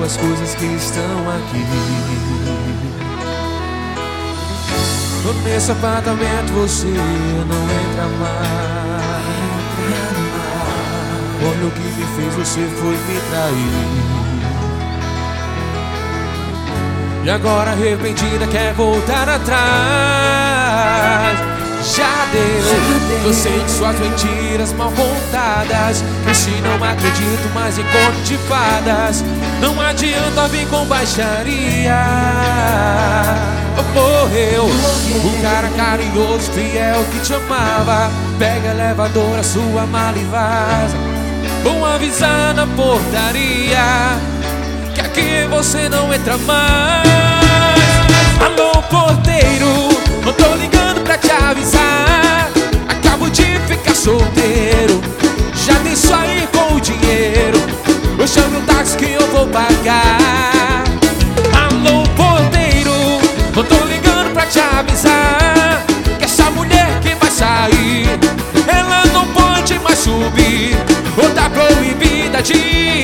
as coisas que estão aqui. Nesse apartamento você não entra mais. Olha o que me fez, você foi me trair. E agora arrependida quer voltar atrás. Já deu, eu sei de suas mentiras mal contadas. Cresci, não acredito mais em conto de fadas. Não adianta vir com baixaria. Morreu o cara carinhoso, fiel que te amava. Pega elevador, a sua mala e vaza. Vão avisar na portaria que aqui você não entra mais. Alô, porteiro, não tô ligando pra te avisar. Acabo de ficar solteiro, já tem só ir com o dinheiro. Eu chamo um táxi que eu vou pagar. Alô, porteiro, não tô ligando pra te avisar que essa mulher que vai sair, ela não pode mais subir, ou tá proibida de